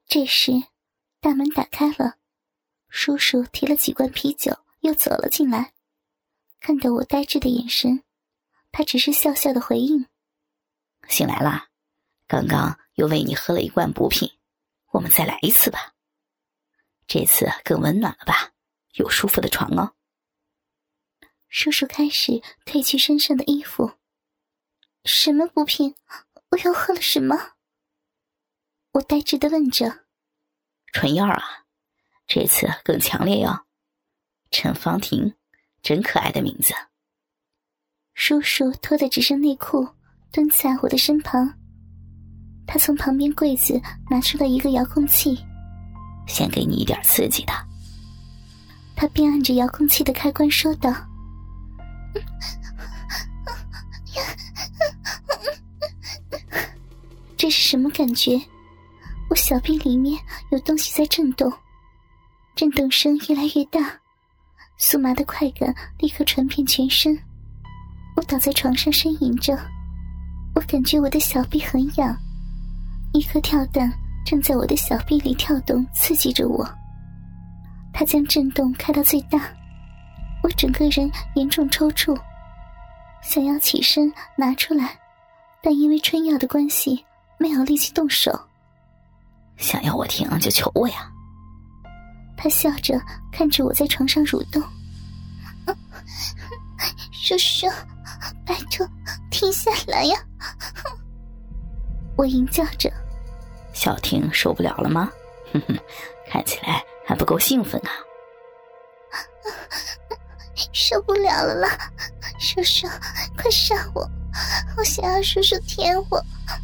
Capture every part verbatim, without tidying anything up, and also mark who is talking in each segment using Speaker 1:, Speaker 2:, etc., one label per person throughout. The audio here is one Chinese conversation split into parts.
Speaker 1: 这时大门打开了，叔叔提了几罐啤酒又走了进来。看到我呆滞的眼神，他只是笑笑的回应：
Speaker 2: 醒来啦，刚刚又为你喝了一罐补品，我们再来一次吧。这次更温暖了吧，有舒服的床哦。
Speaker 1: 叔叔开始褪去身上的衣服。什么补品？我又喝了什么？我呆滞地问着。
Speaker 2: 春药啊，这次更强烈哟。陈芳婷，真可爱的名字。
Speaker 1: 叔叔脱得只剩内裤，蹲在我的身旁。他从旁边柜子拿出了一个遥控器。
Speaker 2: 先给你一点刺激的。
Speaker 1: 他边按着遥控器的开关说道。这是什么感觉？我小臂里面有东西在震动，震动声越来越大，酥麻的快感立刻传遍全身。我倒在床上呻吟着，我感觉我的小臂很痒，一颗跳蛋正在我的小臂里跳动，刺激着我。它将震动开到最大，我整个人严重抽搐，想要起身拿出来，但因为春药的关系没有力气动手。
Speaker 2: 想要我停就求我呀。
Speaker 1: 他笑着看着我在床上蠕动。叔叔，拜托停下来呀。我吟叫着。
Speaker 2: 小婷受不了了吗？哼哼，看起来还不够兴奋啊。
Speaker 1: 受不了了啦，叔叔快上我，我想要叔叔舔我。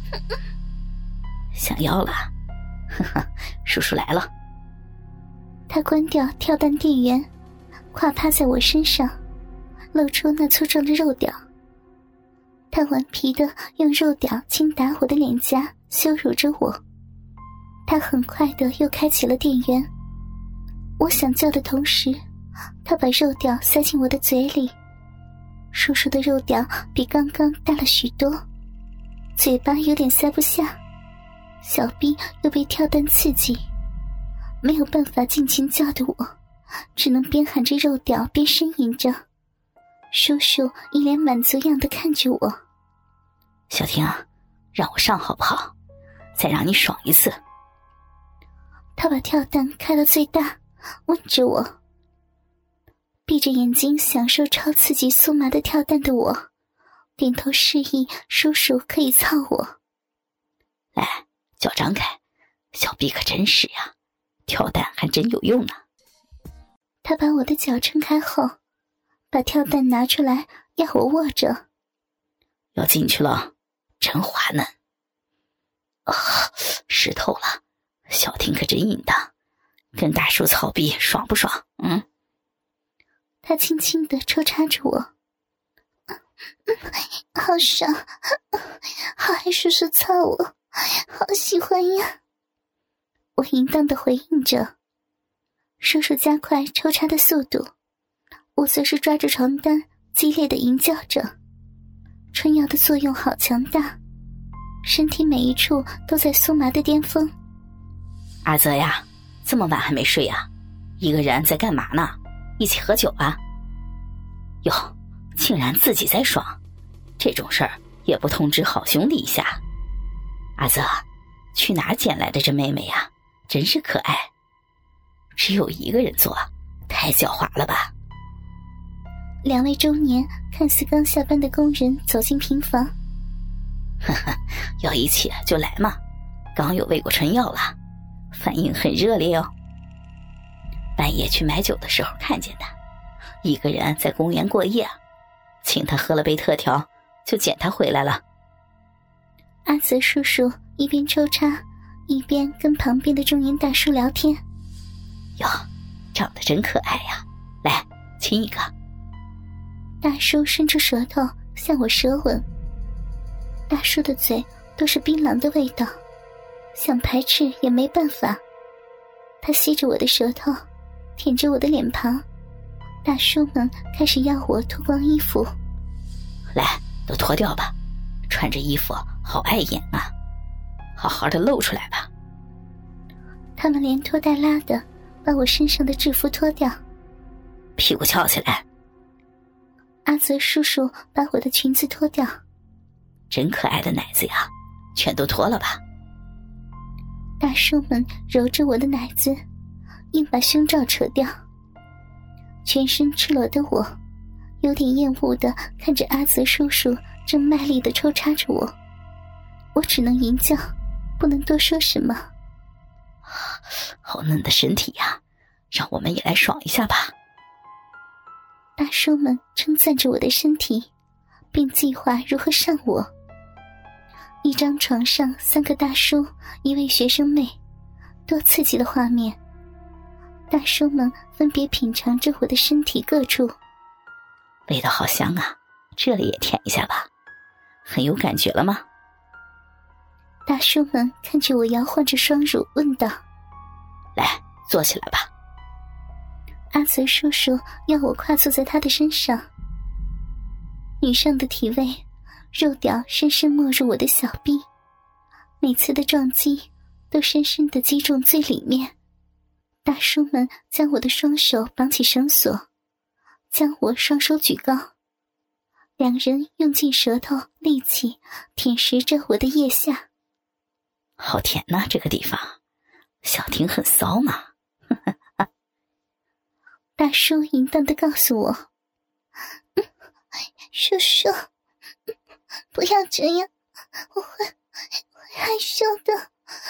Speaker 2: 想要了？呵呵，叔叔来了。
Speaker 1: 他关掉跳蛋电源，跨趴在我身上，露出那粗壮的肉屌。他顽皮地用肉屌轻打我的脸颊，羞辱着我。他很快地又开启了电源。我想叫的同时，他把肉屌塞进我的嘴里。叔叔的肉屌比刚刚大了许多，嘴巴有点塞不下，小臂又被跳蛋刺激，没有办法尽情叫的我，只能边喊着肉屌边呻吟着。叔叔一脸满足样地看着我。
Speaker 2: 小婷啊，让我上好不好？再让你爽一次。
Speaker 1: 他把跳蛋开到最大，问着我。闭着眼睛享受超刺激酥麻的跳蛋的我，点头示意叔叔可以操我。
Speaker 2: 来，脚张开，小臂可真实呀，跳蛋还真有用呢。
Speaker 1: 他把我的脚撑开后，把跳蛋拿出来要我握着。
Speaker 2: 要进去了，真滑嫩。啊，湿透了，小婷可真淫荡，跟大叔操逼爽不爽？嗯。
Speaker 1: 他轻轻地抽插着我。嗯，好爽，好爱叔叔操我，好喜欢呀。我淫荡地回应着。叔叔加快抽插的速度，我则是抓着床单激烈地淫叫着。春药的作用好强大，身体每一处都在酥麻的巅峰。
Speaker 2: 阿泽呀，这么晚还没睡呀？一个人在干嘛呢？一起喝酒啊？哟，竟然自己在爽，这种事儿也不通知好兄弟一下。阿泽，去哪儿捡来的这妹妹呀？真是可爱。只有一个人做，太狡猾了吧。
Speaker 1: 两位中年看似刚下班的工人走进平房。
Speaker 2: 呵呵，要一起就来嘛，刚有喂过春药了，反应很热烈哦。半夜去买酒的时候看见他，一个人在公园过夜，请他喝了杯特调，就捡他回来了。
Speaker 1: 阿泽叔叔一边抽插，一边跟旁边的中年大叔聊天。
Speaker 2: 哟，长得真可爱呀，来亲一个。
Speaker 1: 大叔伸出舌头向我舌吻，大叔的嘴都是槟榔的味道，想排斥也没办法。他吸着我的舌头，舔着我的脸庞。大叔们开始要我脱光衣服。
Speaker 2: 来，都脱掉吧，穿着衣服好碍眼啊，好好的露出来吧。
Speaker 1: 他们连拖带拉的把我身上的制服脱掉，
Speaker 2: 屁股翘起来。
Speaker 1: 阿泽叔叔把我的裙子脱掉，
Speaker 2: 真可爱的奶子呀，全都脱了吧。
Speaker 1: 大叔们揉着我的奶子，硬把胸罩扯掉。全身赤裸的我有点厌恶地看着阿泽叔叔正卖力地抽插着我，我只能吟叫，不能多说什么。
Speaker 2: 好嫩的身体呀，让我们也来爽一下吧。
Speaker 1: 大叔们称赞着我的身体，并计划如何上我。一张床上三个大叔，一位学生妹，多刺激的画面。大叔们分别品尝着我的身体各处，
Speaker 2: 味道好香啊，这里也舔一下吧。很有感觉了吗？
Speaker 1: 大叔们看着我摇晃着双乳问道。
Speaker 2: 来，坐起来吧。
Speaker 1: 阿泽叔叔要我跨坐在他的身上，女上的体味，肉屌深深没入我的小臂，每次的撞击都深深地击中最里面。大叔们将我的双手绑起绳索，将我双手举高，两人用尽舌头力气舔食着我的腋下。
Speaker 2: 好甜呐，这个地方小婷很骚嘛。
Speaker 1: 大叔淫荡地告诉我，嗯，叔叔，不要这样，我会会害羞的。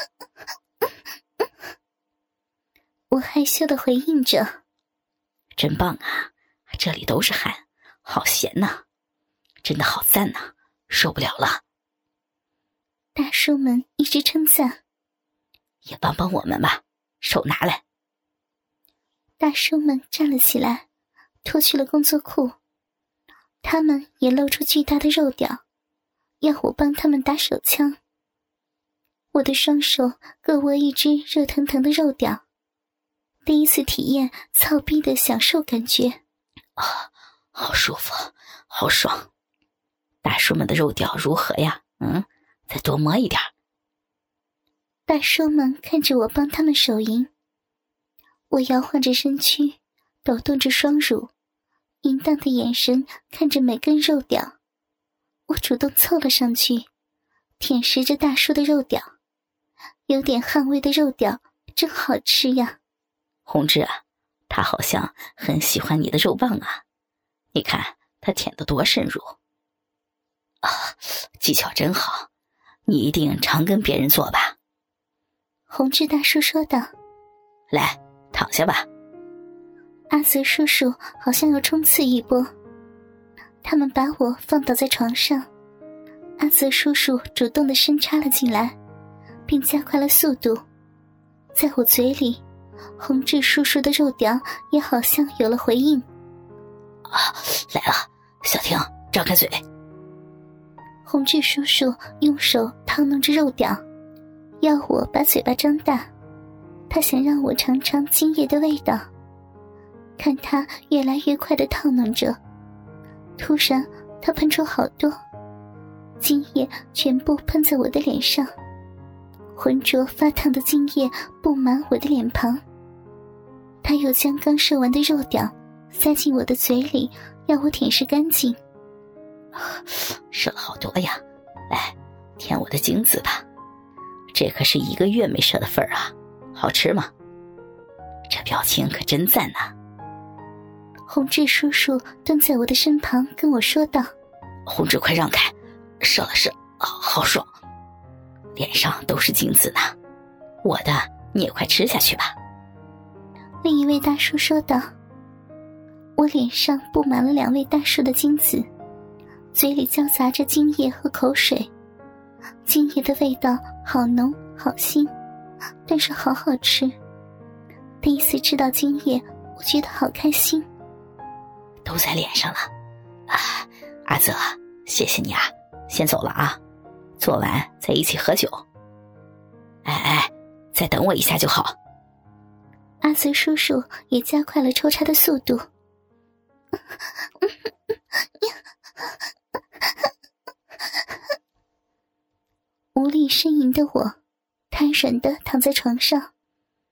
Speaker 1: 我害羞地回应着，
Speaker 2: 真棒啊，这里都是汗，好咸呐，真的好赞呐，受不了了。
Speaker 1: 大叔们一直称赞，
Speaker 2: 也帮帮我们吧，手拿来。
Speaker 1: 大叔们站了起来，脱去了工作裤，他们也露出巨大的肉屌，要我帮他们打手枪。我的双手各握一只热腾腾的肉屌，第一次体验操逼的享受感觉
Speaker 2: 啊，好舒服，好爽。大叔们的肉屌如何呀？嗯，再多摸一点。
Speaker 1: 大叔们看着我帮他们手淫，我摇晃着身躯，抖动着双乳，淫荡的眼神看着每根肉屌。我主动凑了上去，舔食着大叔的肉屌，有点汗味的肉屌真好吃呀。
Speaker 2: 红志啊，他好像很喜欢你的肉棒啊，你看他舔得多深入啊，技巧真好，你一定常跟别人做吧。
Speaker 1: 红志大叔说道。
Speaker 2: 来，躺下吧。
Speaker 1: 阿泽叔叔好像要冲刺一波，他们把我放倒在床上，阿泽叔叔主动地伸插了进来，并加快了速度。在我嘴里，红志叔叔的肉屌也好像有了回应。
Speaker 2: 啊，来了，小婷，张开嘴。
Speaker 1: 红志叔叔用手套弄着肉屌，要我把嘴巴张大，他想让我尝尝精液的味道。看他越来越快地套弄着，突然他喷出好多精液，全部喷在我的脸上，浑浊发烫的精液布满我的脸庞。他又将刚射完的肉屌塞进我的嘴里，要我舔舐干净。
Speaker 2: 射了好多呀，来舔我的精子吧，这可是一个月没射的份儿啊，好吃吗？这表情可真赞呐。
Speaker 1: 红志叔叔蹲在我的身旁跟我说道。
Speaker 2: 红志快让开，射了射，好好爽，脸上都是精子呢，我的你也快吃下去吧。
Speaker 1: 另一位大叔说道。我脸上布满了两位大叔的精子，嘴里交杂着精液和口水，精液的味道好浓好腥，但是好好吃。第一次吃到精液，我觉得好开心。
Speaker 2: 都在脸上了啊，阿泽，谢谢你啊，先走了啊，做完再一起喝酒。哎哎，再等我一下就好。
Speaker 1: 阿泽叔叔也加快了抽插的速度。无力呻吟的我，瘫软地躺在床上，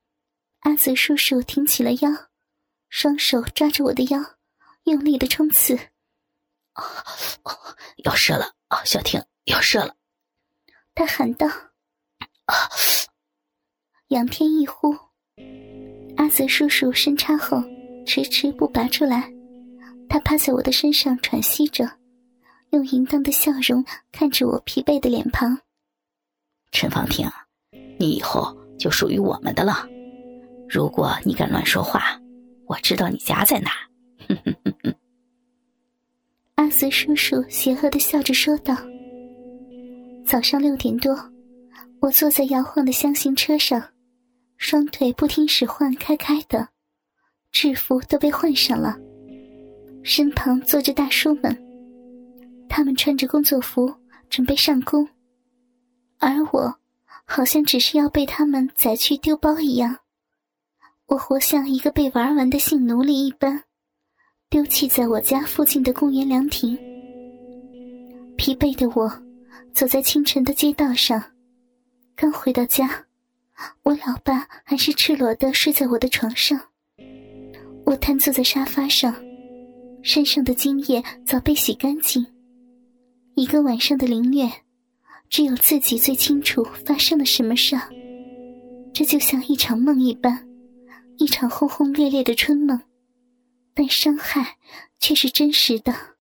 Speaker 1: 阿泽叔叔挺起了腰，双手抓着我的腰，用力的冲刺。
Speaker 2: 哦哦，要射了哦，小婷要射了！
Speaker 1: 他喊道。
Speaker 2: 啊！
Speaker 1: 仰天一呼，阿泽叔叔伸插后迟迟不拔出来，他趴在我的身上喘息着，用淫荡的笑容看着我疲惫的脸庞。
Speaker 2: 陈芳婷，你以后就属于我们的了。如果你敢乱说话，我知道你家在哪。哼哼哼哼。
Speaker 1: 阿泽叔叔邪恶地笑着说道。早上六点多，我坐在摇晃的厢型车上，双腿不听使唤开开的，制服都被换上了。身旁坐着大叔们，他们穿着工作服准备上工，而我好像只是要被他们载去丢包一样。我活像一个被玩完的性奴隶一般，丢弃在我家附近的公园凉亭。疲惫的我走在清晨的街道上，刚回到家，我老爸还是赤裸地睡在我的床上。我瘫坐在沙发上，身上的精液早被洗干净。一个晚上的凌虐，只有自己最清楚发生了什么事。这就像一场梦一般，一场轰轰烈烈的春梦，但伤害却是真实的。